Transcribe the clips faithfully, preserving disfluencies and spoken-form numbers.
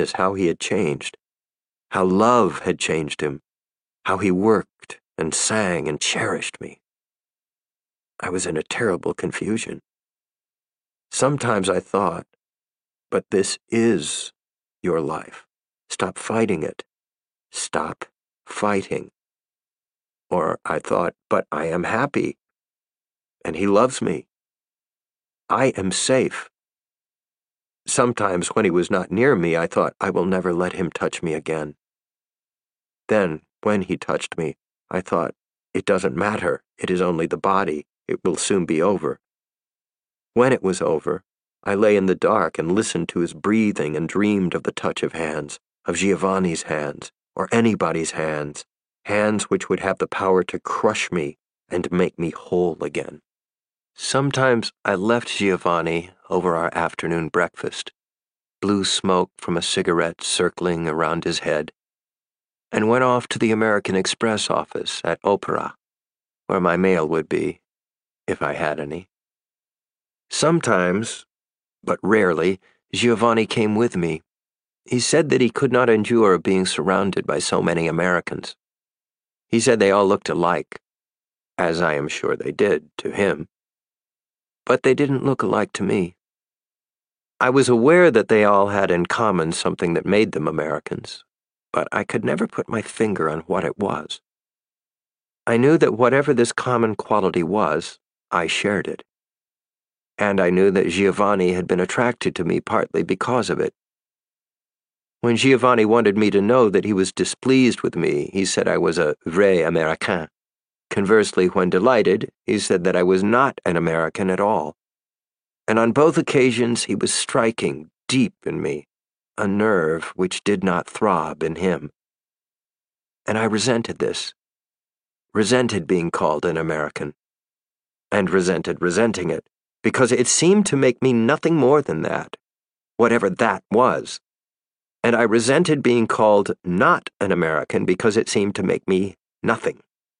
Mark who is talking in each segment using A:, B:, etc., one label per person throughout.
A: goodness, how he had changed. How love had changed him. How he worked and sang and cherished me. I was in a terrible confusion. Sometimes I thought, but this is your life. Stop fighting it. Stop fighting. Or I thought, but I am happy, and he loves me. I am safe. Sometimes when he was not near me, I thought, I will never let him touch me again. Then, when he touched me, I thought, it doesn't matter. It is only the body. It will soon be over. When it was over, I lay in the dark and listened to his breathing and dreamed of the touch of hands, of Giovanni's hands, or anybody's hands, hands which would have the power to crush me and make me whole again. Sometimes I left Giovanni over our afternoon breakfast, blue smoke from a cigarette circling around his head, and went off to the American Express office at Opera, where my mail would be, if I had any. Sometimes, but rarely, Giovanni came with me. He said that he could not endure being surrounded by so many Americans. He said they all looked alike, as I am sure they did to him. But they didn't look alike to me. I was aware that they all had in common something that made them Americans, but I could never put my finger on what it was. I knew that whatever this common quality was, I shared it. And I knew that Giovanni had been attracted to me partly because of it. When Giovanni wanted me to know that he was displeased with me, he said I was a vrai Américain. Conversely, when delighted, he said that I was not an American at all. And on both occasions he was striking deep in me, a nerve which did not throb in him. And I resented this, resented being called an American, and resented resenting it, because it seemed to make me nothing more than that, whatever that was. And I resented being called not an American because it seemed to make me nothing.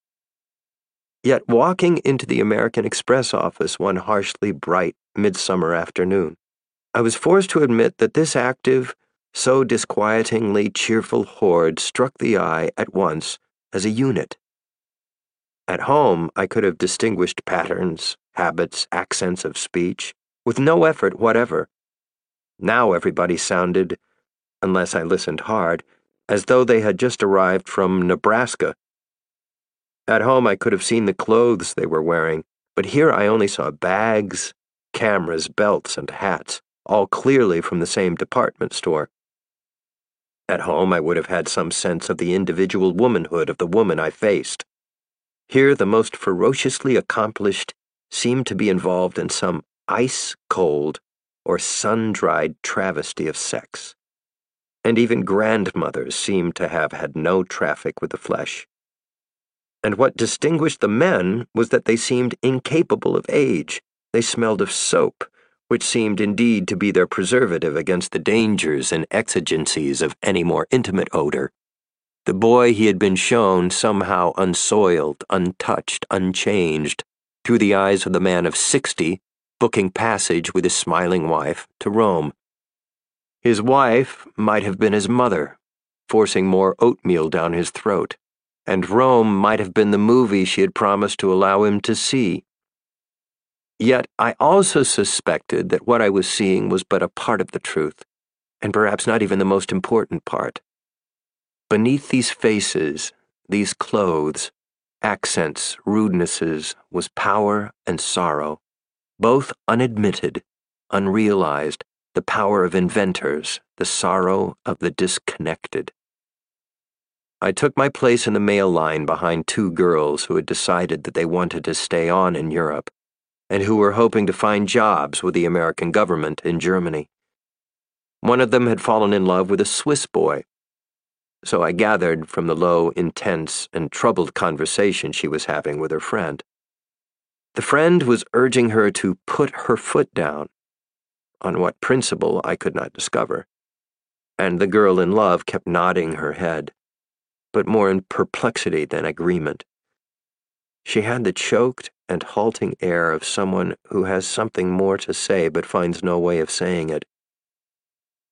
A: Yet walking into the American Express office one harshly bright midsummer afternoon, I was forced to admit that this active, so disquietingly cheerful horde struck the eye at once as a unit. At home, I could have distinguished patterns, habits, accents of speech, with no effort whatever. Now everybody sounded, unless I listened hard, as though they had just arrived from Nebraska. At home I could have seen the clothes they were wearing, but here I only saw bags, cameras, belts, and hats, all clearly from the same department store. At home I would have had some sense of the individual womanhood of the woman I faced. Here the most ferociously accomplished seemed to be involved in some ice-cold or sun-dried travesty of sex. And even grandmothers seemed to have had no traffic with the flesh. And what distinguished the men was that they seemed incapable of age. They smelled of soap, which seemed indeed to be their preservative against the dangers and exigencies of any more intimate odor. The boy he had been shown somehow unsoiled, untouched, unchanged, through the eyes of the man of sixty, booking passage with his smiling wife to Rome. His wife might have been his mother, forcing more oatmeal down his throat, and Rome might have been the movie she had promised to allow him to see. Yet I also suspected that what I was seeing was but a part of the truth, and perhaps not even the most important part. Beneath these faces, these clothes, accents, rudenesses, was power and sorrow, both unadmitted, unrealized, the power of inventors, the sorrow of the disconnected. I took my place in the mail line behind two girls who had decided that they wanted to stay on in Europe, and who were hoping to find jobs with the American government in Germany. One of them had fallen in love with a Swiss boy, so I gathered from the low, intense, and troubled conversation she was having with her friend. The friend was urging her to put her foot down, on what principle I could not discover, and the girl in love kept nodding her head, but more in perplexity than agreement. She had the choked and halting air of someone who has something more to say but finds no way of saying it.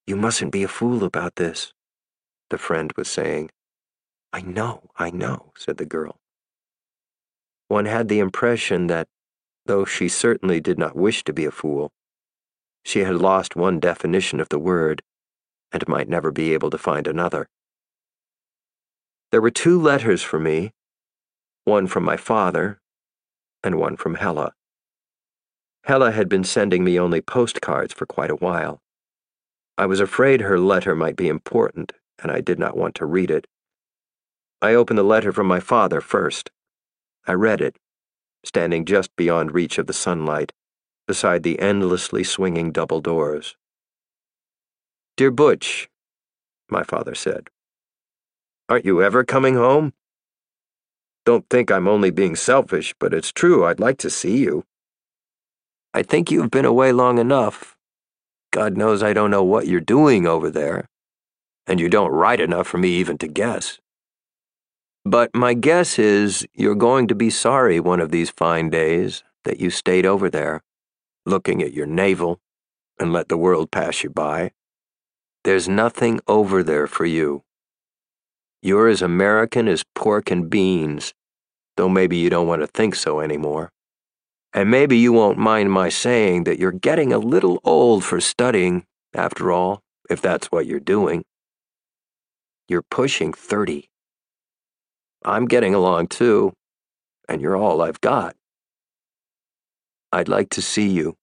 A: You mustn't be a fool about this, the friend was saying. I know, I know, said the girl. One had the impression that, though she certainly did not wish to be a fool, she had lost one definition of the word and might never be able to find another. There were two letters for me, one from my father and one from Hella. Hella had been sending me only postcards for quite a while. I was afraid her letter might be important, and I did not want to read it. I opened the letter from my father first. I read it, standing just beyond reach of the sunlight, beside the endlessly swinging double doors. Dear Butch, my father said, aren't you ever coming home? Don't think I'm only being selfish, but it's true, I'd like to see you. I think you've been away long enough. God knows I don't know what you're doing over there, and you don't write enough for me even to guess. But my guess is you're going to be sorry one of these fine days that you stayed over there, looking at your navel, and let the world pass you by. There's nothing over there for you. You're as American as pork and beans, though maybe you don't want to think so anymore. And maybe you won't mind my saying that you're getting a little old for studying, after all, if that's what you're doing. You're pushing thirty. I'm getting along too, and you're all I've got. I'd like to see you.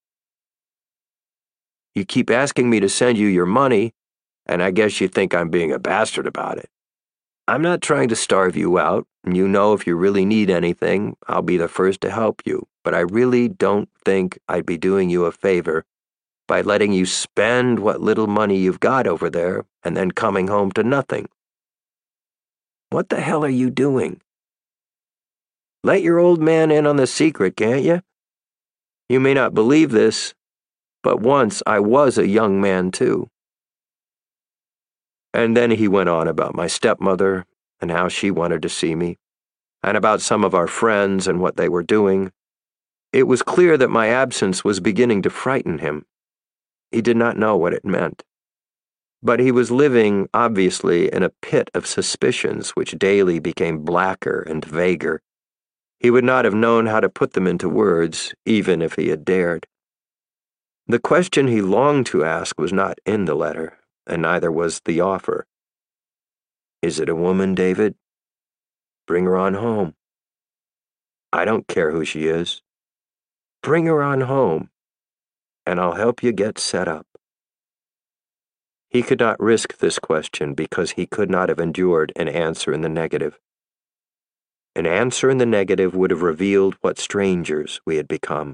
A: You keep asking me to send you your money, and I guess you think I'm being a bastard about it. I'm not trying to starve you out, and you know if you really need anything, I'll be the first to help you, but I really don't think I'd be doing you a favor by letting you spend what little money you've got over there and then coming home to nothing. What the hell are you doing? Let your old man in on the secret, can't you? You may not believe this, but once I was a young man too. And then he went on about my stepmother and how she wanted to see me, and about some of our friends and what they were doing. It was clear that my absence was beginning to frighten him. He did not know what it meant. But he was living, obviously, in a pit of suspicions which daily became blacker and vaguer. He would not have known how to put them into words, even if he had dared. The question he longed to ask was not in the letter, and neither was the offer. Is it a woman, David? Bring her on home. I don't care who she is. Bring her on home, and I'll help you get set up. He could not risk this question because he could not have endured an answer in the negative. An answer in the negative would have revealed what strangers we had become.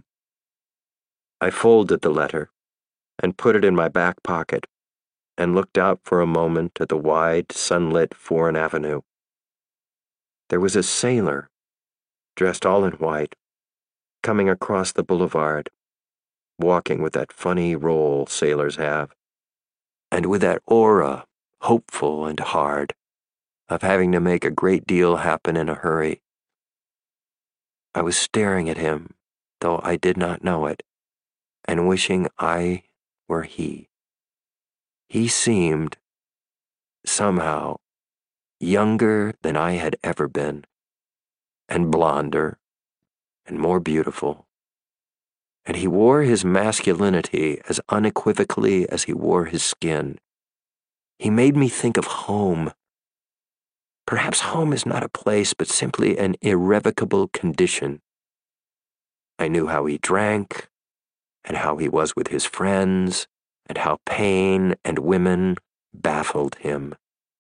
A: I folded the letter and put it in my back pocket and looked out for a moment at the wide, sunlit Foreign Avenue. There was a sailor, dressed all in white, coming across the boulevard, walking with that funny roll sailors have, and with that aura, hopeful and hard, of having to make a great deal happen in a hurry. I was staring at him, though I did not know it, and wishing I were he. He seemed, somehow, younger than I had ever been, and blonder, and more beautiful. And he wore his masculinity as unequivocally as he wore his skin. He made me think of home. Perhaps home is not a place, but simply an irrevocable condition. I knew how he drank, and how he was with his friends, and how pain and women baffled him.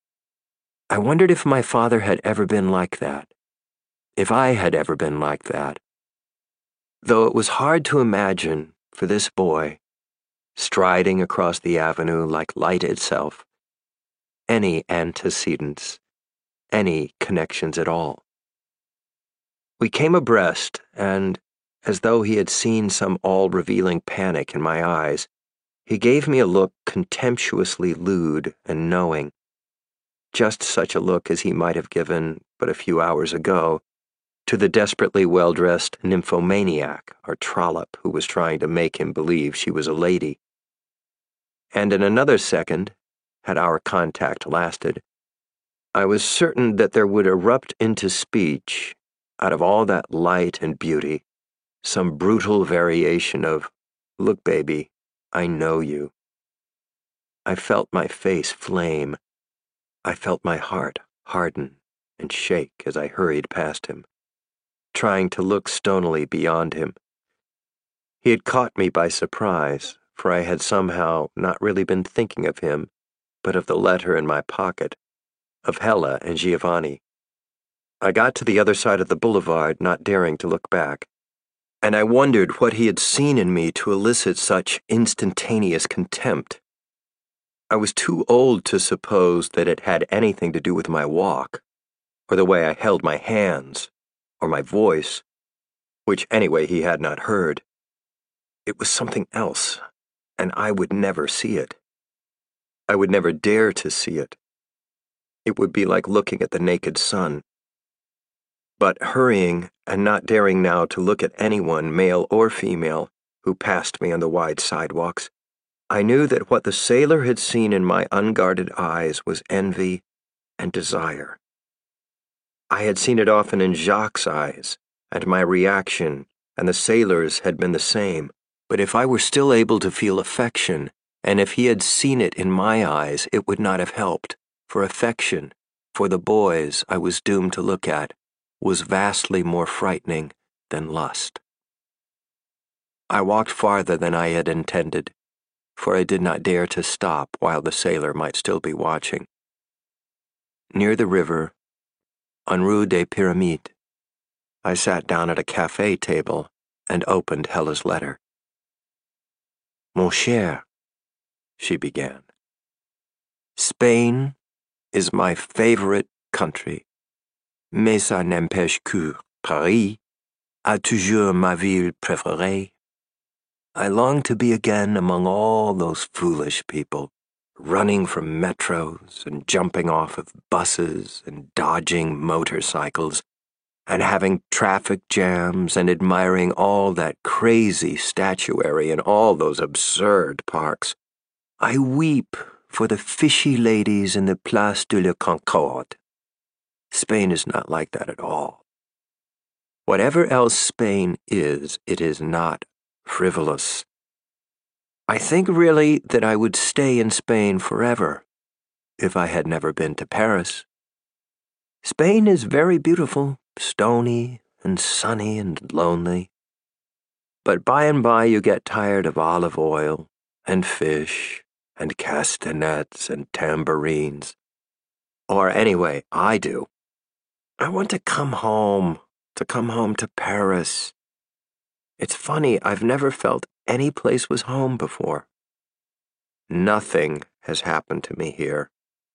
A: I wondered if my father had ever been like that, if I had ever been like that. Though it was hard to imagine for this boy, striding across the avenue like light itself, any antecedents, any connections at all. We came abreast, and, as though he had seen some all-revealing panic in my eyes, he gave me a look contemptuously lewd and knowing, just such a look as he might have given, but a few hours ago, to the desperately well-dressed nymphomaniac or trollop who was trying to make him believe she was a lady. And in another second, had our contact lasted, I was certain that there would erupt into speech, out of all that light and beauty, some brutal variation of, "Look, baby, I know you." I felt my face flame. I felt my heart harden and shake as I hurried past him, trying to look stonily beyond him. He had caught me by surprise, for I had somehow not really been thinking of him, but of the letter in my pocket, of Hella and Giovanni. I got to the other side of the boulevard, not daring to look back, and I wondered what he had seen in me to elicit such instantaneous contempt. I was too old to suppose that it had anything to do with my walk, or the way I held my hands, or my voice, which anyway he had not heard. It was something else, and I would never see it. I would never dare to see it. It would be like looking at the naked sun. But hurrying, and not daring now to look at anyone, male or female, who passed me on the wide sidewalks, I knew that what the sailor had seen in my unguarded eyes was envy and desire. I had seen it often in Jacques' eyes, and my reaction and the sailor's had been the same. But if I were still able to feel affection, and if he had seen it in my eyes, it would not have helped, for affection, for the boys I was doomed to look at, was vastly more frightening than lust. I walked farther than I had intended, for I did not dare to stop while the sailor might still be watching. Near the river, on Rue des Pyramides, I sat down at a cafe table and opened Hella's letter. "Mon cher," she began, "Spain is my favorite country, mais ça n'empêche que Paris est toujours ma ville préférée. I long to be again among all those foolish people, running from metros and jumping off of buses and dodging motorcycles, and having traffic jams and admiring all that crazy statuary in all those absurd parks. I weep for the fishy ladies in the Place de la Concorde. Spain is not like that at all. Whatever else Spain is, it is not frivolous. I think really that I would stay in Spain forever if I had never been to Paris. Spain is very beautiful, stony and sunny and lonely. But by and by you get tired of olive oil and fish and castanets and tambourines. Or anyway, I do. I want to come home, to come home to Paris. It's funny, I've never felt any place was home before. Nothing has happened to me here.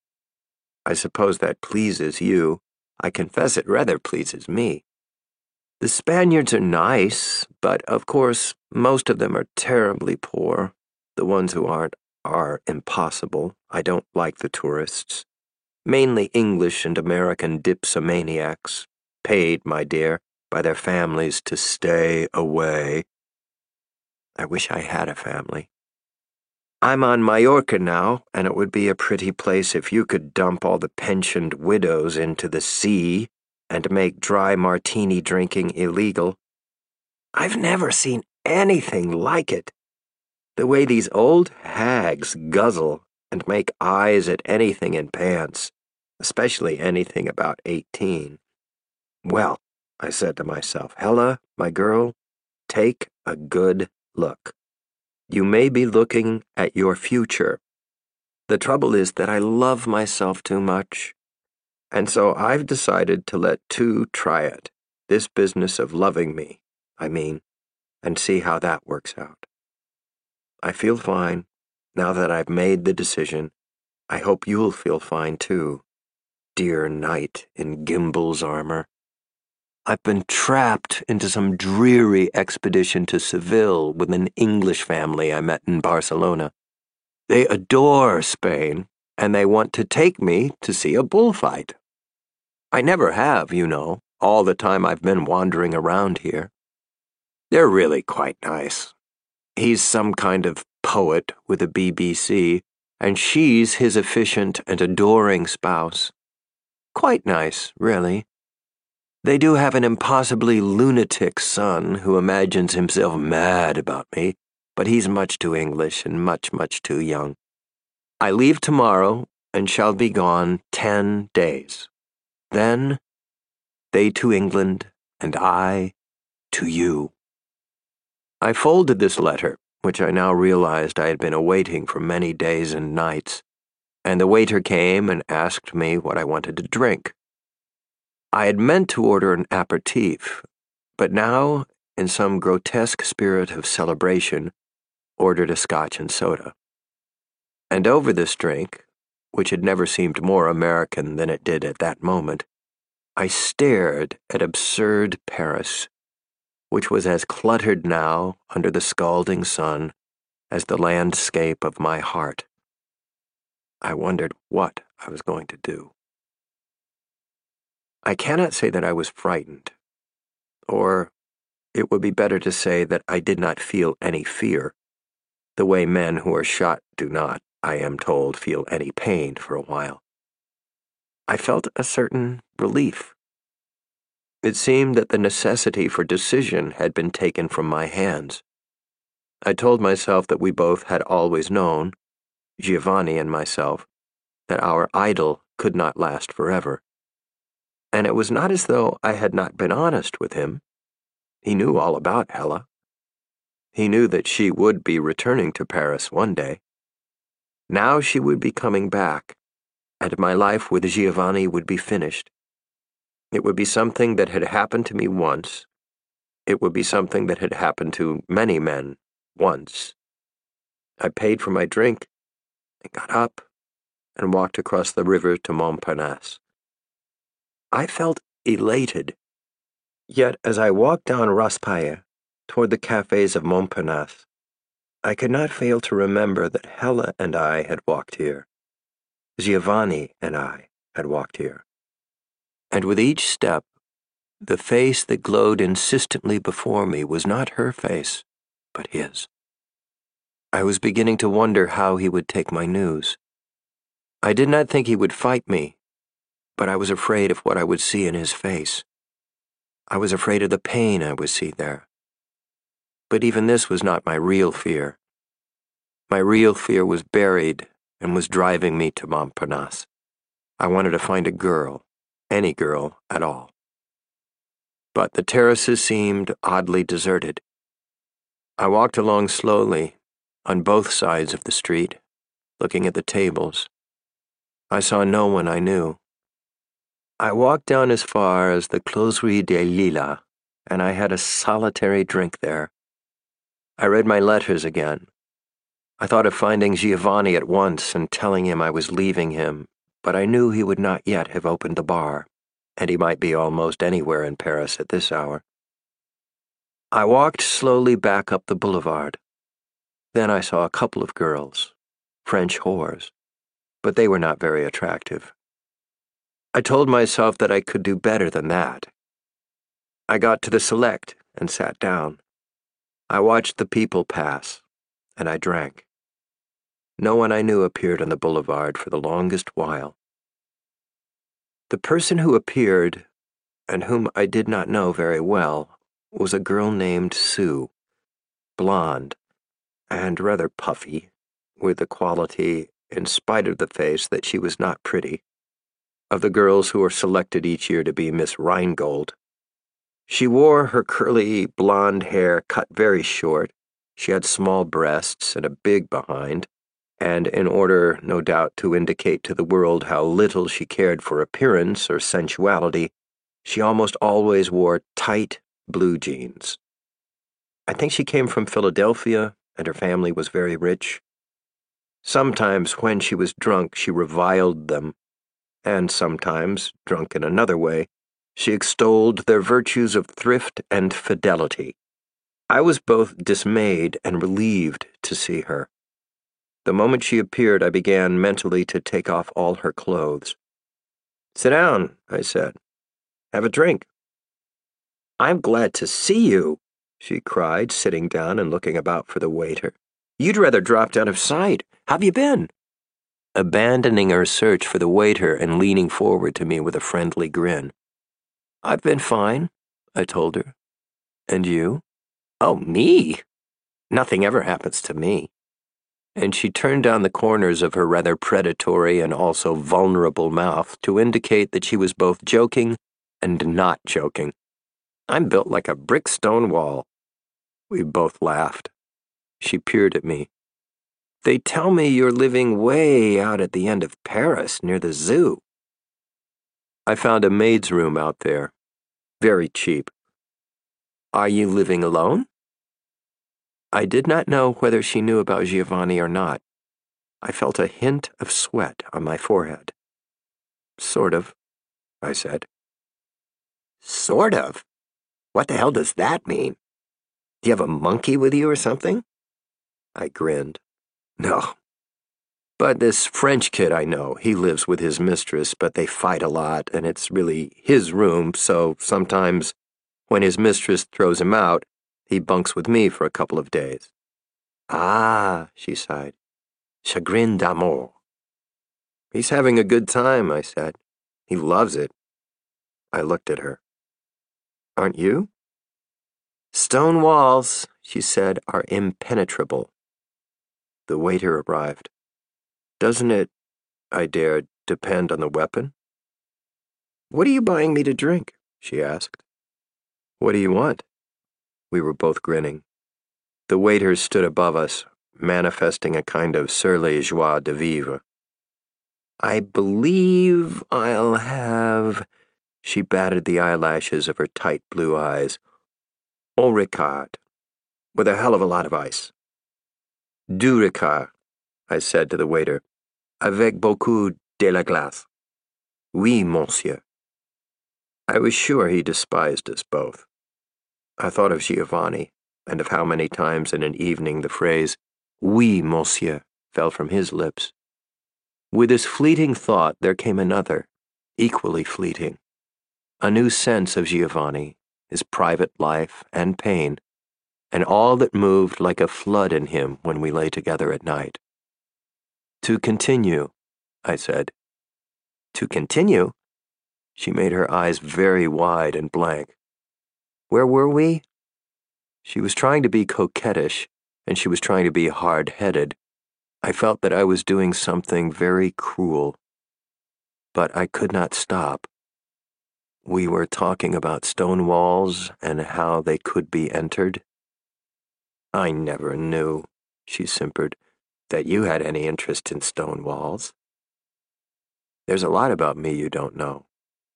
A: I suppose that pleases you. I confess it rather pleases me. The Spaniards are nice, but of course most of them are terribly poor. The ones who aren't are impossible. I don't like the tourists. Mainly English and American dipsomaniacs, paid, my dear, by their families to stay away. I wish I had a family. I'm on Mallorca now, and it would be a pretty place if you could dump all the pensioned widows into the sea and make dry martini drinking illegal. I've never seen anything like it. The way these old hags guzzle and make eyes at anything in pants, especially anything about eighteen. Well, I said to myself, Hella, my girl, take a good look. You may be looking at your future. The trouble is that I love myself too much, and so I've decided to let two try it, this business of loving me, I mean, and see how that works out. I feel fine, now that I've made the decision. I hope you'll feel fine too, dear knight in Gimbel's armor. I've been trapped into some dreary expedition to Seville with an English family I met in Barcelona. They adore Spain, and they want to take me to see a bullfight. I never have, you know, all the time I've been wandering around here. They're really quite nice. He's some kind of poet with the B B C, and she's his efficient and adoring spouse. Quite nice, really. They do have an impossibly lunatic son who imagines himself mad about me, but he's much too English and much, much too young. I leave tomorrow and shall be gone ten days. Then, they to England, and I to you. I folded this letter, which I now realized I had been awaiting for many days and nights, and the waiter came and asked me what I wanted to drink. I had meant to order an aperitif, but now, in some grotesque spirit of celebration, ordered a scotch and soda. And over this drink, which had never seemed more American than it did at that moment, I stared at absurd Paris, which was as cluttered now under the scalding sun as the landscape of my heart. I wondered what I was going to do. I cannot say that I was frightened, or it would be better to say that I did not feel any fear, the way men who are shot do not, I am told, feel any pain for a while. I felt a certain relief. It seemed that the necessity for decision had been taken from my hands. I told myself that we both had always known, Giovanni and myself, that our idyll could not last forever. And it was not as though I had not been honest with him. He knew all about Hella. He knew that she would be returning to Paris one day. Now she would be coming back, and my life with Giovanni would be finished. It would be something that had happened to me once. It would be something that had happened to many men once. I paid for my drink and got up and walked across the river to Montparnasse. I felt elated. Yet as I walked down Raspail toward the cafes of Montparnasse, I could not fail to remember that Hella and I had walked here. Giovanni and I had walked here. And with each step, the face that glowed insistently before me was not her face, but his. I was beginning to wonder how he would take my news. I did not think he would fight me, but I was afraid of what I would see in his face. I was afraid of the pain I would see there. But even this was not my real fear. My real fear was buried and was driving me to Montparnasse. I wanted to find a girl, any girl at all. But the terraces seemed oddly deserted. I walked along slowly, on both sides of the street, looking at the tables. I saw no one I knew. I walked down as far as the Closerie des Lilas, and I had a solitary drink there. I read my letters again. I thought of finding Giovanni at once and telling him I was leaving him, but I knew he would not yet have opened the bar, and he might be almost anywhere in Paris at this hour. I walked slowly back up the boulevard. Then I saw a couple of girls, French whores, but they were not very attractive. I told myself that I could do better than that. I got to the Select and sat down. I watched the people pass, and I drank. No one I knew appeared on the boulevard for the longest while. The person who appeared, and whom I did not know very well, was a girl named Sue, blonde, and rather puffy, with the quality, in spite of the face, that she was not pretty, of the girls who are selected each year to be Miss Rheingold. She wore her curly blonde hair cut very short. She had small breasts and a big behind, and in order, no doubt, to indicate to the world how little she cared for appearance or sensuality, she almost always wore tight blue jeans. I think she came from Philadelphia, and her family was very rich. Sometimes, when she was drunk, she reviled them, and sometimes, drunk in another way, she extolled their virtues of thrift and fidelity. I was both dismayed and relieved to see her. The moment she appeared, I began mentally to take off all her clothes. "Sit down," I said. "Have a drink." "I'm glad to see you," she cried, sitting down and looking about for the waiter. You'd rather dropped out of sight. How've you been?" Abandoning her search for the waiter and leaning forward to me with a friendly grin. "I've been fine," I told her. "And you?" "Oh, me? Nothing ever happens to me." And she turned down the corners of her rather predatory and also vulnerable mouth to indicate that she was both joking and not joking. "I'm built like a brick stone wall." We both laughed. She peered at me. "They tell me you're living way out at the end of Paris, near the zoo." I found a maid's room out there. Very cheap. "Are you living alone?" I did not know whether she knew about Giovanni or not. I felt a hint of sweat on my forehead. "Sort of," I said. "Sort of? What the hell does that mean? Do you have a monkey with you or something?" I grinned. "No. But this French kid I know, he lives with his mistress, but they fight a lot, and it's really his room, so sometimes when his mistress throws him out, he bunks with me for a couple of days." "Ah," she sighed. "Chagrin d'amour." "He's having a good time," I said. "He loves it." I looked at her. "Aren't you?" "Stone walls," she said, "are impenetrable." The waiter arrived. "Doesn't it," I dared, "depend on the weapon?" "What are you buying me to drink?" she asked. "What do you want?" We were both grinning. The waiter stood above us, manifesting a kind of surly joie de vivre. "I believe I'll have—" She batted the eyelashes of her tight blue eyes. "Au Ricard, with a hell of a lot of ice." "Du Ricard," I said to the waiter, "avec beaucoup de la glace." "Oui, monsieur." I was sure he despised us both. I thought of Giovanni, and of how many times in an evening the phrase, "Oui, monsieur," fell from his lips. With this fleeting thought there came another, equally fleeting. A new sense of Giovanni, his private life and pain, and all that moved like a flood in him when we lay together at night. "To continue," I said. "To continue?" She made her eyes very wide and blank. "Where were we?" She was trying to be coquettish, and she was trying to be hard-headed. I felt that I was doing something very cruel. But I could not stop. We were talking about stone walls and how they could be entered. "I never knew," she simpered, "that you had any interest in stone walls. There's a lot about me you don't know."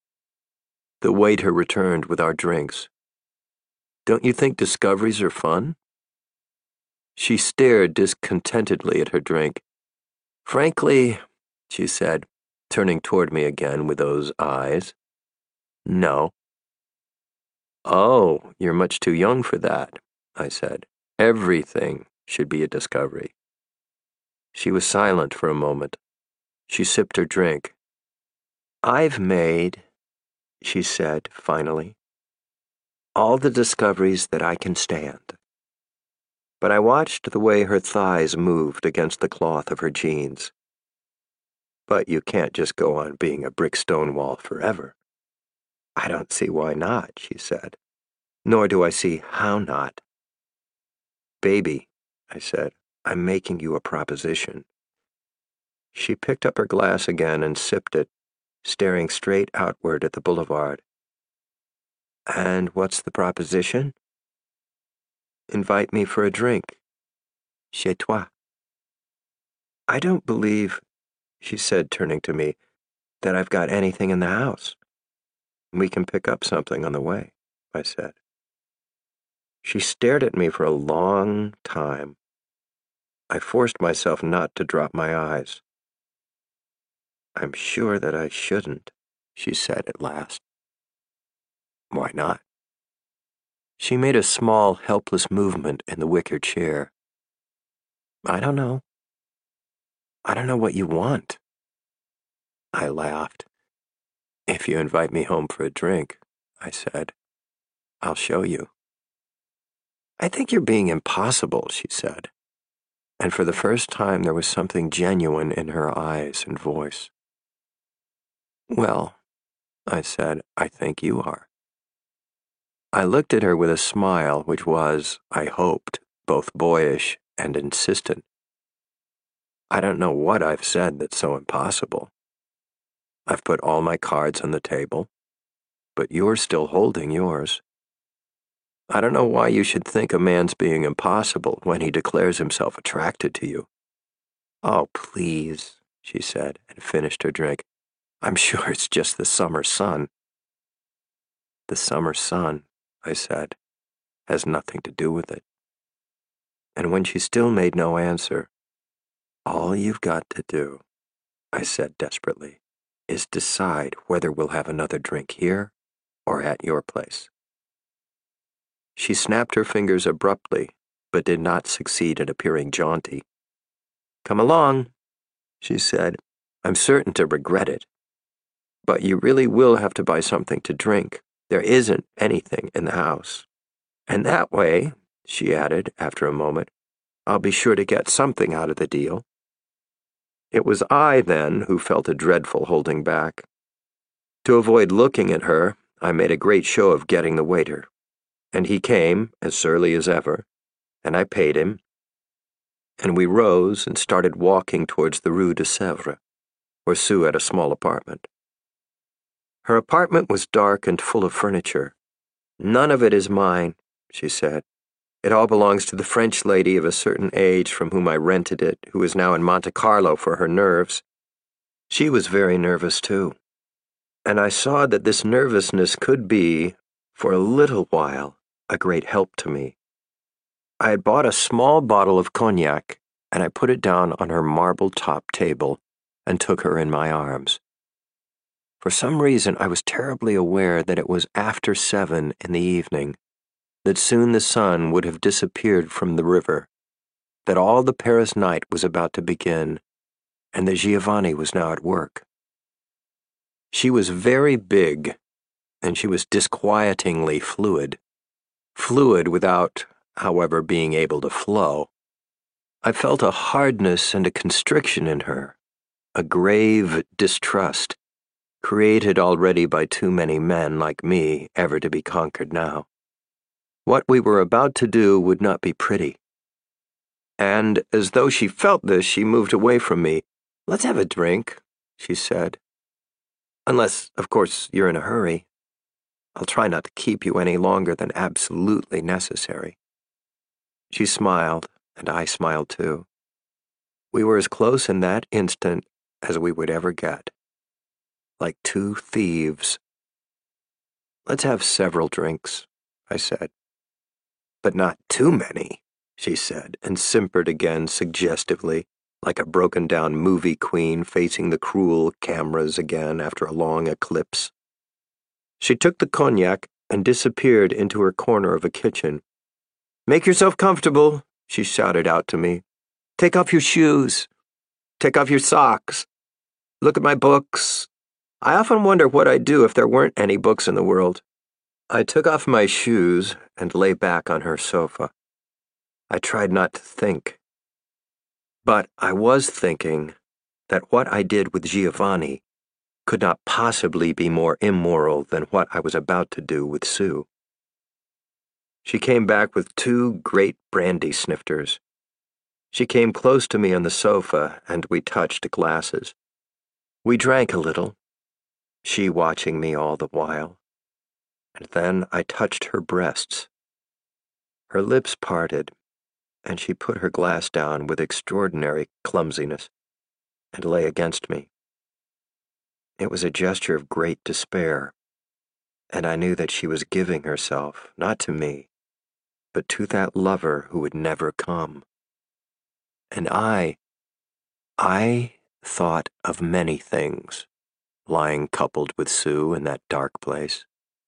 A: The waiter returned with our drinks. "Don't you think discoveries are fun?" She stared discontentedly at her drink. "Frankly," she said, turning toward me again with those eyes, "no." "Oh, you're much too young for that," I said. "Everything should be a discovery." She was silent for a moment. She sipped her drink. "I've made," she said finally, "all the discoveries that I can stand." But I watched the way her thighs moved against the cloth of her jeans. "But you can't just go on being a brick stone wall forever." "I don't see why not," she said. "Nor do I see how not." "Baby," I said, "I'm making you a proposition." She picked up her glass again and sipped it, staring straight outward at the boulevard. "And what's the proposition?" "Invite me for a drink. Chez toi." "I don't believe," she said, turning to me, "that I've got anything in the house." "We can pick up something on the way," I said. She stared at me for a long time. I forced myself not to drop my eyes. "I'm sure that I shouldn't," she said at last. "Why not?" She made a small, helpless movement in the wicker chair. "I don't know. I don't know what you want." I laughed. "If you invite me home for a drink," I said, "I'll show you." "I think you're being impossible," she said. and for the first time there was something genuine in her eyes and voice. "Well," I said, "I think you are." I looked at her with a smile which was, I hoped, both boyish and insistent. "I don't know what I've said that's so impossible. I've put all my cards on the table, but you're still holding yours. I don't know why you should think a man's being impossible when he declares himself attracted to you." "Oh, please," she said, and finished her drink. "I'm sure it's just the summer sun." "The summer sun," I said, "has nothing to do with it." And when she still made no answer, "All you've got to do," I said desperately, "is decide whether we'll have another drink here or at your place." She snapped her fingers abruptly, but did not succeed in appearing jaunty. "Come along," she said. "I'm certain to regret it. But you really will have to buy something to drink. There isn't anything in the house. And that way," she added after a moment, "I'll be sure to get something out of the deal." It was I, then, who felt a dreadful holding back. To avoid looking at her, I made a great show of getting the waiter, and he came, as surly as ever, and I paid him, and we rose and started walking towards the Rue de Sèvres, where Sue had a small apartment. Her apartment was dark and full of furniture. "None of it is mine," she said. "It all belongs to the French lady of a certain age from whom I rented it, who is now in Monte Carlo for her nerves." She was very nervous, too, and I saw that this nervousness could be, for a little while, a great help to me. I had bought a small bottle of cognac, and I put it down on her marble-top table and took her in my arms. For some reason, I was terribly aware that it was after seven in the evening, that soon the sun would have disappeared from the river, that all the Paris night was about to begin, and that Giovanni was now at work. She was very big, and she was disquietingly fluid. Fluid without, however, being able to flow. I felt a hardness and a constriction in her, a grave distrust, created already by too many men like me ever to be conquered now. What we were about to do would not be pretty. And, as though she felt this, she moved away from me. "Let's have a drink," she said. "Unless, of course, you're in a hurry. I'll try not to keep you any longer than absolutely necessary." She smiled, and I smiled too. We were as close in that instant as we would ever get. Like two thieves. "Let's have several drinks," I said. "But not too many," she said, and simpered again suggestively, like a broken-down movie queen facing the cruel cameras again after a long eclipse. She took the cognac and disappeared into her corner of a kitchen. "Make yourself comfortable," she shouted out to me. "Take off your shoes. Take off your socks. Look at my books. I often wonder what I'd do if there weren't any books in the world." I took off my shoes and lay back on her sofa. I tried not to think. But I was thinking that what I did with Giovanni could not possibly be more immoral than what I was about to do with Sue. She came back with two great brandy snifters. She came close to me on the sofa, and we touched glasses. We drank a little, she watching me all the while, and then I touched her breasts. Her lips parted, and she put her glass down with extraordinary clumsiness and lay against me. It was a gesture of great despair, and I knew that she was giving herself, not to me, but to that lover who would never come. And I, I thought of many things, lying coupled with Sue in that dark place.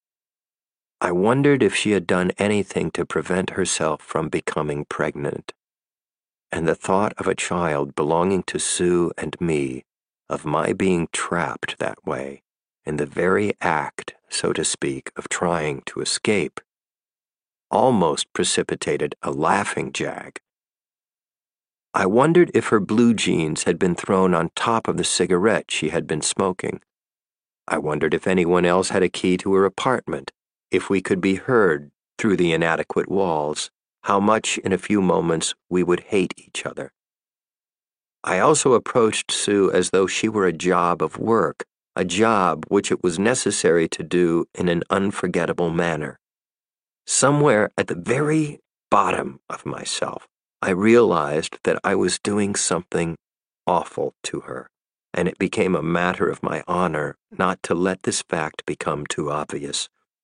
A: I wondered if she had done anything to prevent herself from becoming pregnant, and the thought of a child belonging to Sue and me, of my being trapped that way, in the very act, so to speak, of trying to escape, almost precipitated a laughing jag. I wondered if her blue jeans had been thrown on top of the cigarette she had been smoking. I wondered if anyone else had a key to her apartment, if we could be heard through the inadequate walls, how much in a few moments we would hate each other. I also approached Sue as though she were a job of work, a job which it was necessary to do in an unforgettable manner. Somewhere at the very bottom of myself, I realized that I was doing something awful to her, and it became a matter of my honor not to let this fact become too obvious.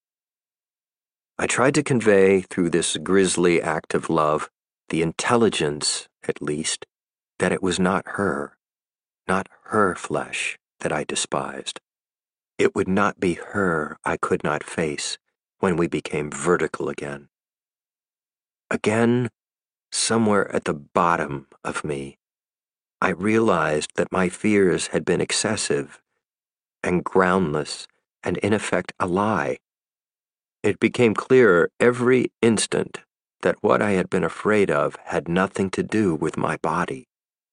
A: I tried to convey through this grisly act of love the intelligence, at least, that it was not her, not her flesh that I despised. It would not be her I could not face when we became vertical again. Again, somewhere at the bottom of me, I realized that my fears had been excessive and groundless and in effect a lie. It became clearer every instant that what I had been afraid of had nothing to do with my body.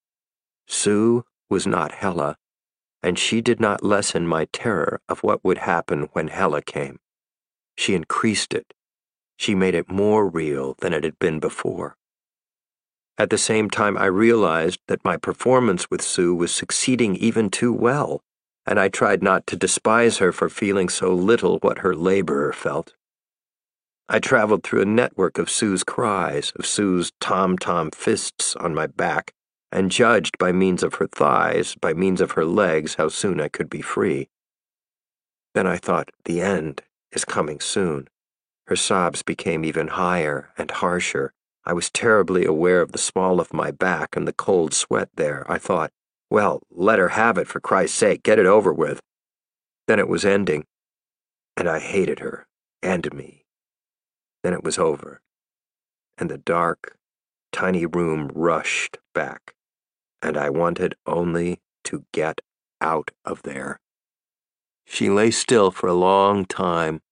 A: Sue was not Hella, and she did not lessen my terror of what would happen when Hella came. She increased it. She made it more real than it had been before. At the same time, I realized that my performance with Sue was succeeding even too well, and I tried not to despise her for feeling so little what her laborer felt. I traveled through a network of Sue's cries, of Sue's tom-tom fists on my back, and judged by means of her thighs, by means of her legs, how soon I could be free. Then I thought, the end is coming soon. Her sobs became even higher and harsher. I was terribly aware of the small of my back and the cold sweat there. I thought, well, let her have it, for Christ's sake, get it over with. Then it was ending, and I hated her and me. Then it was over, and the dark, tiny room rushed back, and I wanted only to get out of there. She lay still for a long time.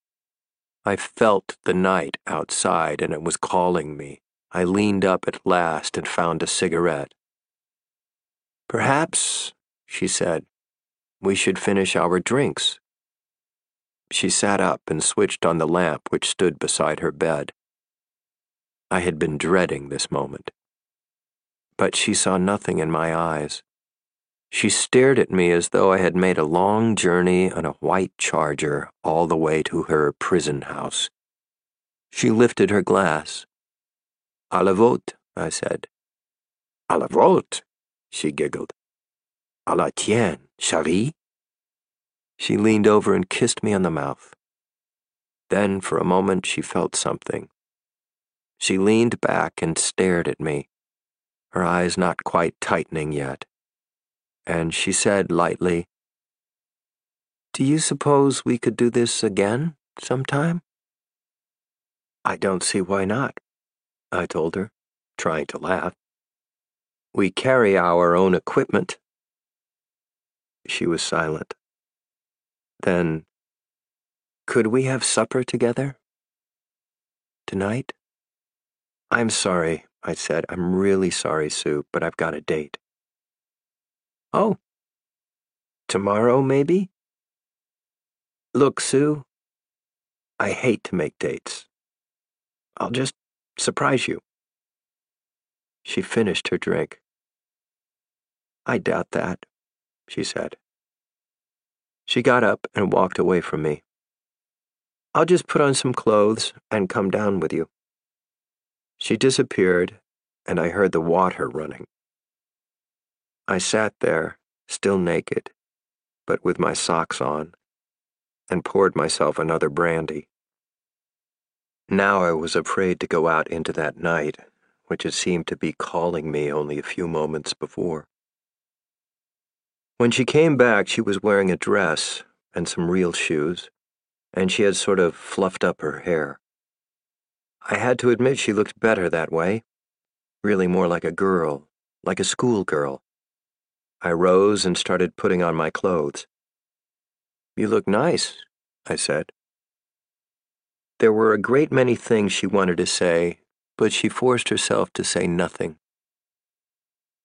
A: I felt the night outside, and it was calling me. I leaned up at last and found a cigarette. Perhaps, she said, we should finish our drinks. She sat up and switched on the lamp which stood beside her bed. I had been dreading this moment. But she saw nothing in my eyes. She stared at me as though I had made a long journey on a white charger all the way to her prison house. She lifted her glass. "À la vôtre," I said. "À la vôtre," she giggled. "À la tienne, chérie." She leaned over and kissed me on the mouth. Then, for a moment, she felt something. She leaned back and stared at me, her eyes not quite tightening yet. And she said lightly, "Do you suppose we could do this again sometime?" "I don't see why not," I told her, trying to laugh. "We carry our own equipment." She was silent. Then, "Could we have supper together? Tonight?" "I'm sorry," I said. "I'm really sorry, Sue, but I've got a date." "Oh, tomorrow, maybe?" "Look, Sue, I hate to make dates. I'll just surprise you." She finished her drink. "I doubt that," she said. She got up and walked away from me. "I'll just put on some clothes and come down with you." She disappeared, and I heard the water running. I sat there, still naked, but with my socks on, and poured myself another brandy. Now I was afraid to go out into that night, which had seemed to be calling me only a few moments before. When she came back, she was wearing a dress and some real shoes, and she had sort of fluffed up her hair. I had to admit she looked better that way, really more like a girl, like a schoolgirl. I rose and started putting on my clothes. "You look nice," I said. There were a great many things she wanted to say, but she forced herself to say nothing.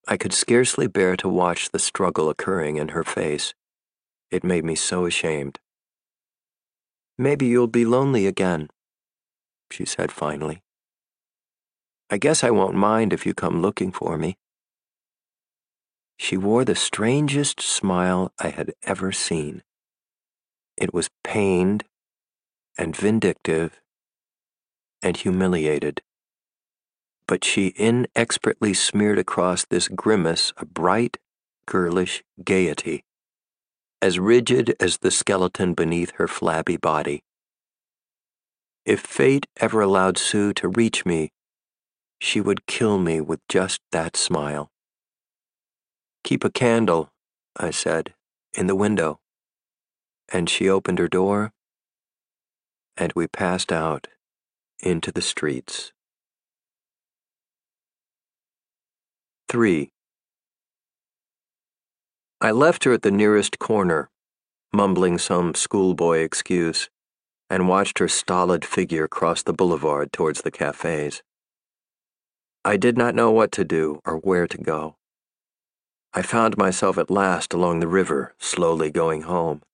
A: I could scarcely bear to watch the struggle occurring in her face. It made me so ashamed. "Maybe you'll be lonely again," she said finally. "I guess I won't mind if you come looking for me." She wore the strangest smile I had ever seen. It was pained and vindictive and humiliated, but she inexpertly smeared across this grimace a bright, girlish gaiety, as rigid as the skeleton beneath her flabby body. If fate ever allowed Sue to reach me, she would kill me with just that smile. "Keep a candle," I said, "in the window." And she opened her door, and we passed out into the streets. Three. I left her at the nearest corner, mumbling some schoolboy excuse, and watched her stolid figure cross the boulevard towards the cafes. I did not know what to do or where to go. I found myself at last along the river, slowly going home.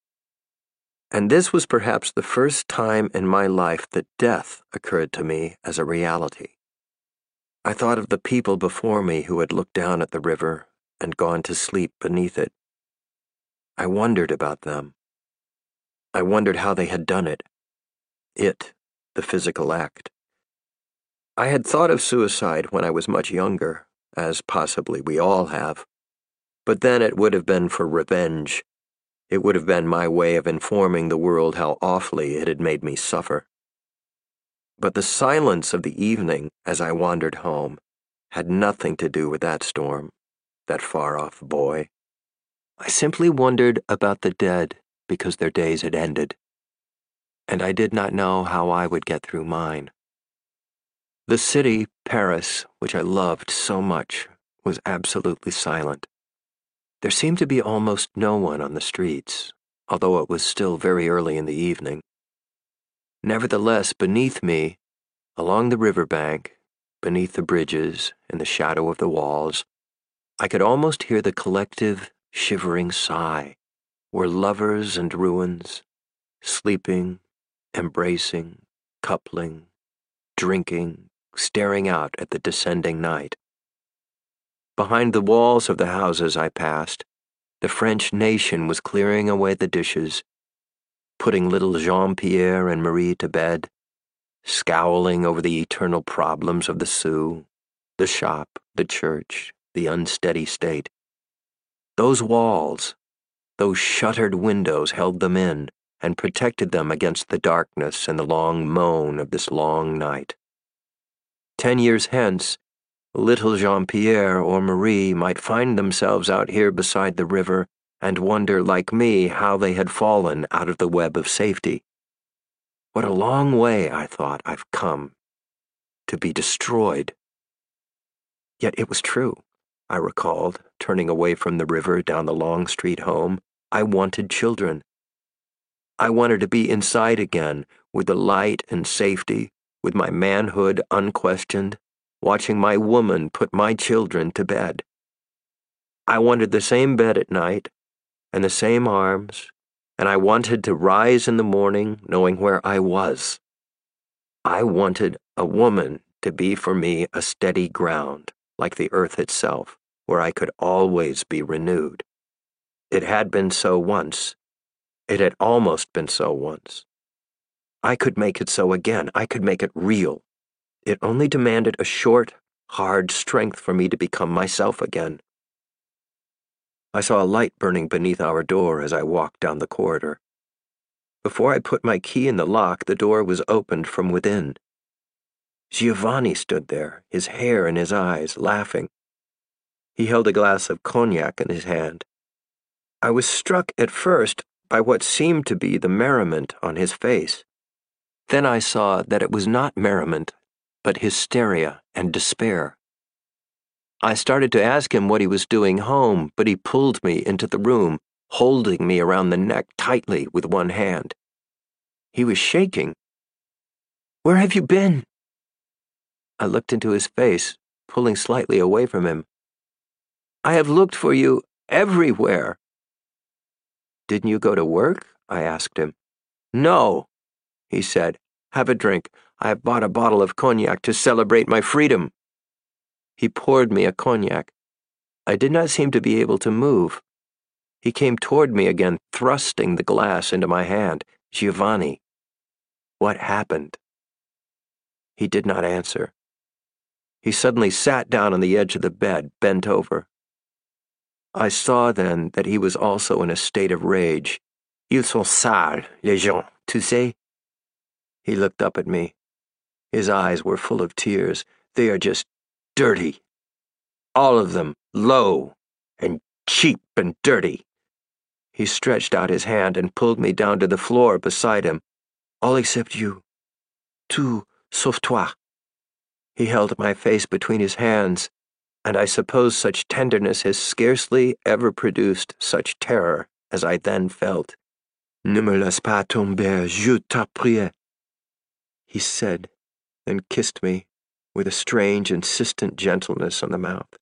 A: And this was perhaps the first time in my life that death occurred to me as a reality. I thought of the people before me who had looked down at the river and gone to sleep beneath it. I wondered about them. I wondered how they had done it. It, the physical act. I had thought of suicide when I was much younger, as possibly we all have. But then it would have been for revenge. It would have been my way of informing the world how awfully it had made me suffer. But the silence of the evening as I wandered home had nothing to do with that storm, that far-off boy. I simply wondered about the dead because their days had ended, and I did not know how I would get through mine. The city, Paris, which I loved so much, was absolutely silent. There seemed to be almost no one on the streets, although it was still very early in the evening. Nevertheless, beneath me, along the riverbank, beneath the bridges, in the shadow of the walls, I could almost hear the collective, shivering sigh, where lovers and ruins, sleeping, embracing, coupling, drinking, staring out at the descending night. Behind the walls of the houses I passed, the French nation was clearing away the dishes, putting little Jean-Pierre and Marie to bed, scowling over the eternal problems of the Sioux, the shop, the church, the unsteady state. Those walls, those shuttered windows held them in and protected them against the darkness and the long moan of this long night. Ten years hence, little Jean-Pierre or Marie might find themselves out here beside the river and wonder, like me, how they had fallen out of the web of safety. What a long way, I thought, I've come, to be destroyed. Yet it was true, I recalled, turning away from the river down the long street home. I wanted children. I wanted to be inside again, with the light and safety, with my manhood unquestioned, watching my woman put my children to bed. I wanted the same bed at night, and the same arms, and I wanted to rise in the morning knowing where I was. I wanted a woman to be for me a steady ground, like the earth itself, where I could always be renewed. It had been so once. It had almost been so once. I could make it so again. I could make it real. It only demanded a short, hard strength for me to become myself again. I saw a light burning beneath our door as I walked down the corridor. Before I put my key in the lock, the door was opened from within. Giovanni stood there, his hair in his eyes, laughing. He held a glass of cognac in his hand. I was struck at first by what seemed to be the merriment on his face. Then I saw that it was not merriment, but hysteria and despair. I started to ask him what he was doing home, but he pulled me into the room, holding me around the neck tightly with one hand. He was shaking. "Where have you been?" I looked into his face, pulling slightly away from him. I have looked for you everywhere." "Didn't you go to work?" I asked him. "No," he said. "Have a drink. I have bought a bottle of cognac to celebrate my freedom." He poured me a cognac. I did not seem to be able to move. He came toward me again, thrusting the glass into my hand. "Giovanni, what happened?" He did not answer. He suddenly sat down on the edge of the bed, bent over. I saw then that he was also in a state of rage. "Ils sont sales, les gens, tu sais?" He looked up at me. His eyes were full of tears. "They are just dirty. All of them low and cheap and dirty." He stretched out his hand and pulled me down to the floor beside him. "All except you. Tout sauf toi." He held my face between his hands, and I suppose such tenderness has scarcely ever produced such terror as I then felt. "Ne me laisse pas tomber, je t'en prie," he said, and kissed me with a strange, insistent gentleness on the mouth.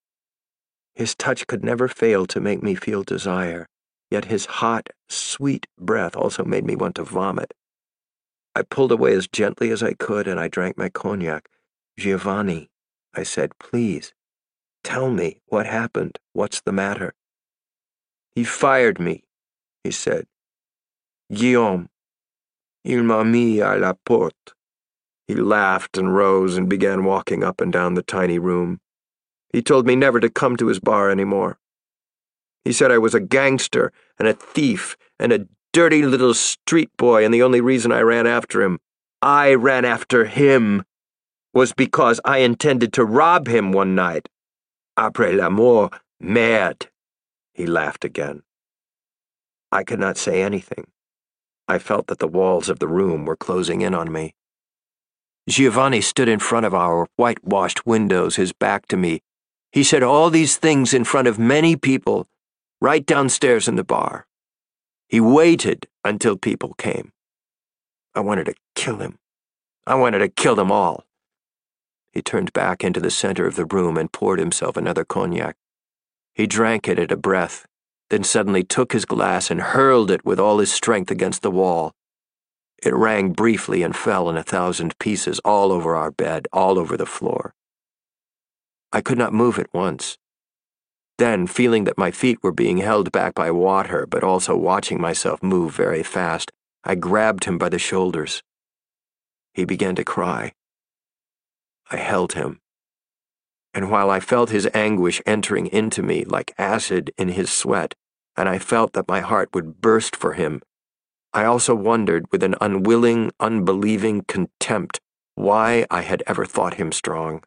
A: His touch could never fail to make me feel desire, yet his hot, sweet breath also made me want to vomit. I pulled away as gently as I could, and I drank my cognac. "Giovanni," I said, "please, tell me what happened. What's the matter?" "He fired me," he said. "Guillaume, il m'a mis à la porte." He laughed and rose and began walking up and down the tiny room. He told me never to come to his bar anymore. He said I was a gangster and a thief and a dirty little street boy, and the only reason I ran after him, I ran after him, was because I intended to rob him one night. Après la mort, merde. He laughed again. I could not say anything. I felt that the walls of the room were closing in on me. Giovanni stood in front of our whitewashed windows, his back to me. He said all these things in front of many people, right downstairs in the bar. He waited until people came. I wanted to kill him. I wanted to kill them all. He turned back into the center of the room and poured himself another cognac. He drank it at a breath, then suddenly took his glass and hurled it with all his strength against the wall. It rang briefly and fell in a thousand pieces all over our bed, all over the floor. I could not move at once. Then, feeling that my feet were being held back by water, but also watching myself move very fast, I grabbed him by the shoulders. He began to cry. I held him, and while I felt his anguish entering into me like acid in his sweat, and I felt that my heart would burst for him, I also wondered with an unwilling, unbelieving contempt why I had ever thought him strong.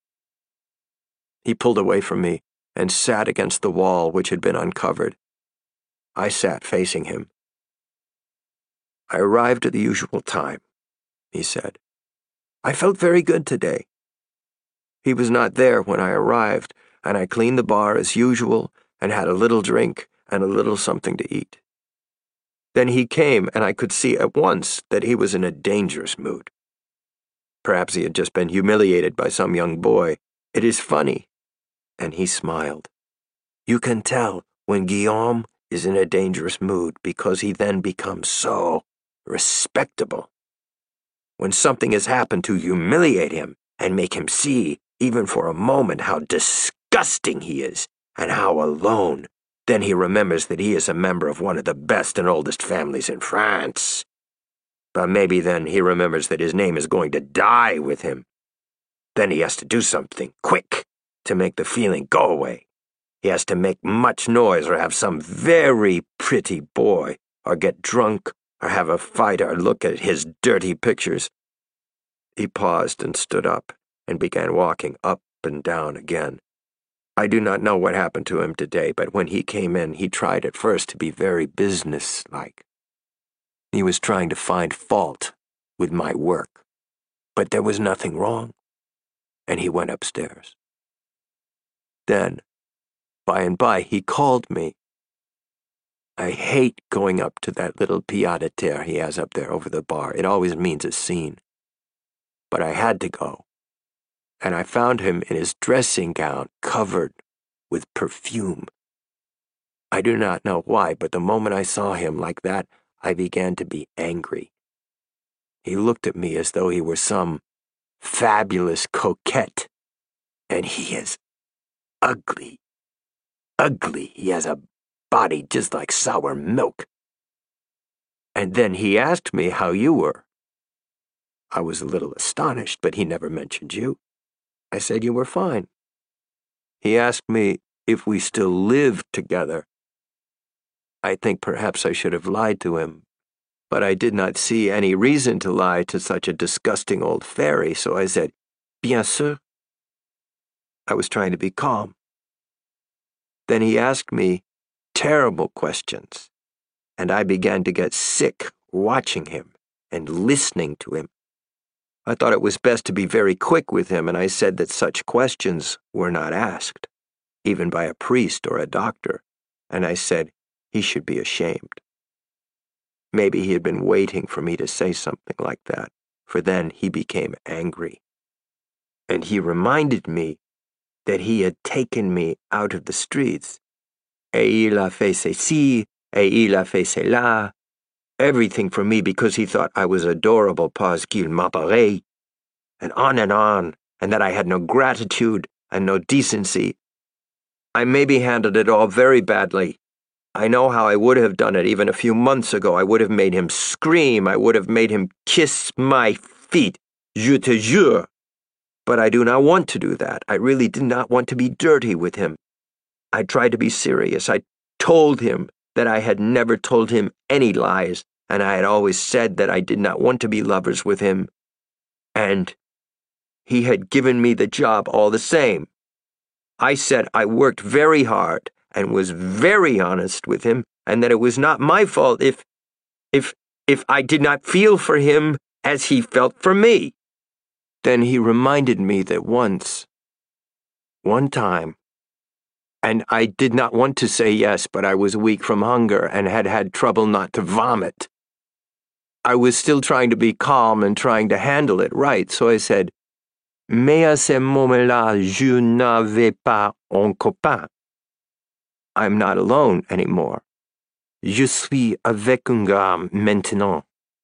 A: He pulled away from me and sat against the wall which had been uncovered. I sat facing him. "I arrived at the usual time," he said. "I felt very good today. He was not there when I arrived, and I cleaned the bar as usual and had a little drink and a little something to eat. Then he came, and I could see at once that he was in a dangerous mood. Perhaps he had just been humiliated by some young boy. It is funny." And he smiled. "You can tell when Guillaume is in a dangerous mood because he then becomes so respectable. When something has happened to humiliate him and make him see, even for a moment, how disgusting he is and how alone, then he remembers that he is a member of one of the best and oldest families in France. But maybe then he remembers that his name is going to die with him. Then he has to do something quick to make the feeling go away. He has to make much noise or have some very pretty boy or get drunk or have a fight or look at his dirty pictures." He paused and stood up and began walking up and down again. I do not know what happened to him today, but when he came in, he tried at first to be very business-like. He was trying to find fault with my work, but there was nothing wrong, and he went upstairs. Then, by and by, he called me. I hate going up to that little pied-à-terre he has up there over the bar. It always means a scene. But I had to go, and I found him in his dressing gown, covered with perfume. I do not know why, but the moment I saw him like that, I began to be angry. He looked at me as though he were some fabulous coquette, and he is ugly. Ugly. He has a body just like sour milk. And then he asked me how you were. I was a little astonished, but he never mentioned you. I said you were fine. He asked me if we still lived together. I think perhaps I should have lied to him, but I did not see any reason to lie to such a disgusting old fairy, so I said, bien sûr. I was trying to be calm. Then he asked me terrible questions, and I began to get sick watching him and listening to him. I thought it was best to be very quick with him, and I said that such questions were not asked, even by a priest or a doctor, and I said he should be ashamed. Maybe he had been waiting for me to say something like that, for then he became angry. And he reminded me that he had taken me out of the streets. Et il a fait ceci, et il a fait cela, everything for me because he thought I was adorable parce qu'il m'adorait, and on and on, and that I had no gratitude and no decency. I maybe handled it all very badly. I know how I would have done it even a few months ago. I would have made him scream. I would have made him kiss my feet. Je te jure. But I do not want to do that. I really did not want to be dirty with him. I tried to be serious. I told him that I had never told him any lies, and I had always said that I did not want to be lovers with him. And he had given me the job all the same. I said I worked very hard and was very honest with him, and that it was not my fault if, if, if I did not feel for him as he felt for me. Then he reminded me that once, one time, and I did not want to say yes, but I was weak from hunger and had had trouble not to vomit. I was still trying to be calm and trying to handle it right, so I said, mais à ce moment-là, je n'avais pas un copain. I'm not alone anymore. Je suis avec un gars maintenant.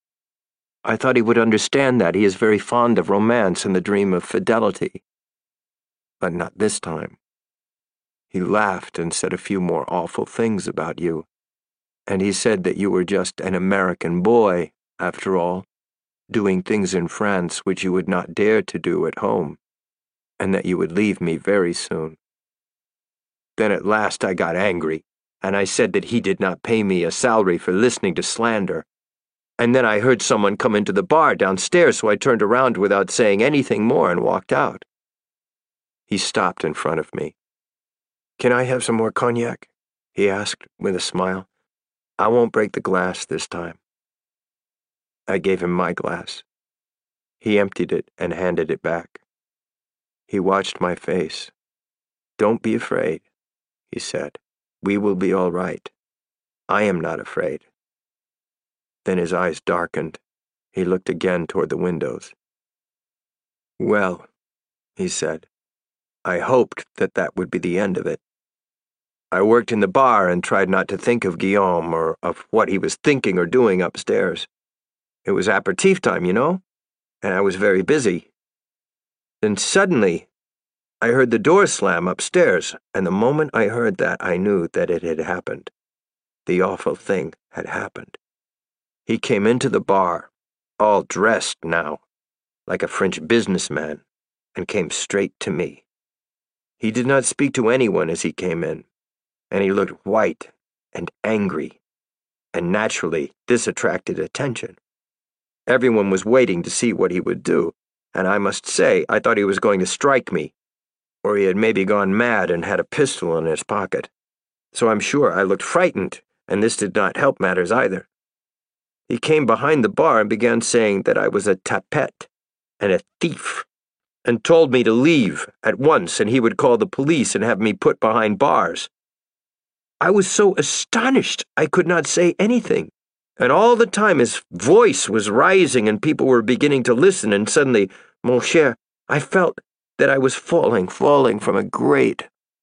A: I thought he would understand that. He is very fond of romance and the dream of fidelity. But not this time. He laughed and said a few more awful things about you. And he said that you were just an American boy, after all, doing things in France which you would not dare to do at home, and that you would leave me very soon. Then at last I got angry, and I said that he did not pay me a salary for listening to slander. And then I heard someone come into the bar downstairs, so I turned around without saying anything more and walked out. He stopped in front of me. Can I have some more cognac? He asked with a smile. I won't break the glass this time. I gave him my glass. He emptied it and handed it back. He watched my face. Don't be afraid, he said. We will be all right. I am not afraid. Then his eyes darkened. He looked again toward the windows. Well, he said, I hoped that that would be the end of it. I worked in the bar and tried not to think of Guillaume or of what he was thinking or doing upstairs. It was aperitif time, you know, and I was very busy. Then suddenly, I heard the door slam upstairs, and the moment I heard that, I knew that it had happened. The awful thing had happened. He came into the bar, all dressed now, like a French businessman, and came straight to me. He did not speak to anyone as he came in, and he looked white and angry, and naturally this attracted attention. Everyone was waiting to see what he would do, and I must say I thought he was going to strike me, or he had maybe gone mad and had a pistol in his pocket. So I'm sure I looked frightened, and this did not help matters either. He came behind the bar and began saying that I was a tapette and a thief, and told me to leave at once and he would call the police and have me put behind bars. I was so astonished I could not say anything, and all the time his voice was rising and people were beginning to listen, and suddenly, mon cher, I felt that I was falling, falling from a great,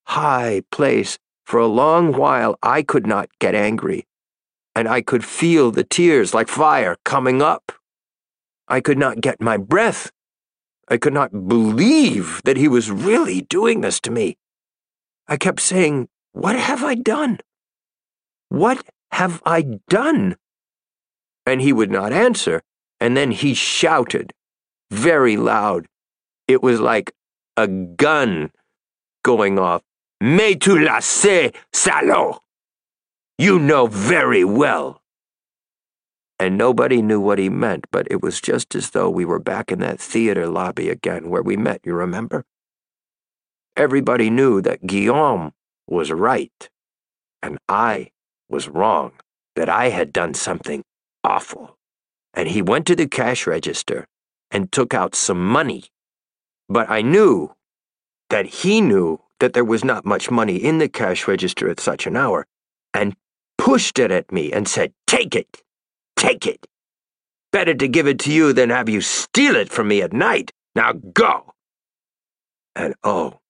A: high place. For a long while I could not get angry, and I could feel the tears like fire coming up. I could not get my breath. I could not believe that he was really doing this to me. I kept saying, "What have I done? What have I done?" And he would not answer, and then he shouted, very loud. It was like a gun going off. "Mais tu la sais, salaud! You know very well." And nobody knew what he meant, but it was just as though we were back in that theater lobby again where we met, you remember? Everybody knew that Guillaume was right, and I was wrong, that I had done something awful. And he went to the cash register and took out some money. But I knew that he knew that there was not much money in the cash register at such an hour, and pushed it at me and said, "Take it! Take it! Better to give it to you than have you steal it from me at night. Now go!" And oh,